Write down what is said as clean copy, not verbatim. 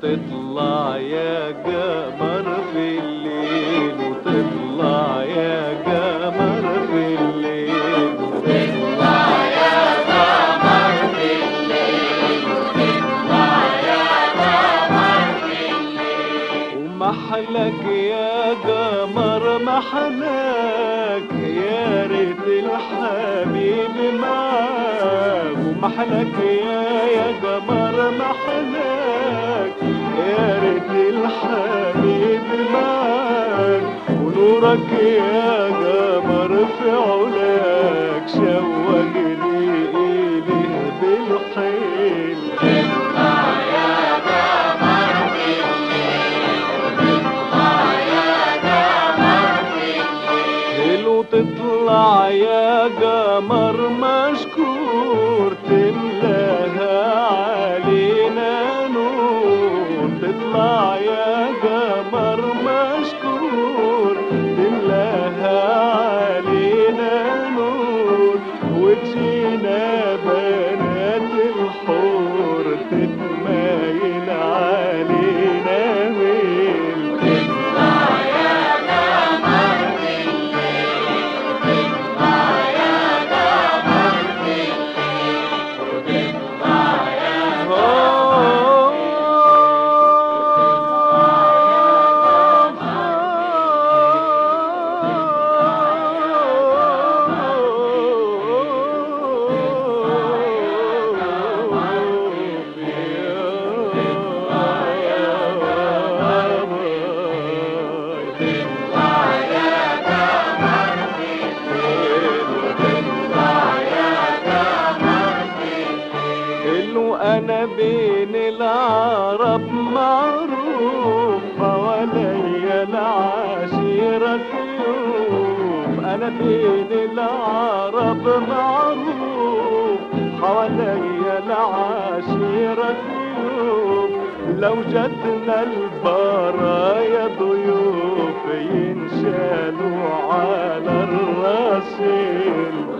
وتطلع يا قمر في الليل، وتطلع يا قمر في الليل، وتطلع يا قمر في الليل، وتطلع يا قمر في الليل. ومحلك يا قمر محلك، يا ريت الحبيب معاك. ومحلك يا قمر محلك، يا ريت الحبيب معاك. ونورك يا قمر في علاك شوقني إليه بالحيل. وتطلع يا قمر في الليل، وتطلع يا قمر في الليل. وتطلع يا قمر مشكور، تملاها علينا نور. تطلع يا قمر مشكور، تملاها علينا نور. وتجينا بنات الحور، تتمايل علينا ميل. وتطلع يا قمر في الليل، وتطلع يا قمر في الليل، وتطلع يا أنا بين العرب معروف، حواليا العشيرة سيوف. أنا بين العرب معروف، حواليا العشيرة سيوف. لو جتنا البرايا ضيوف، ينشالوا على الراسين.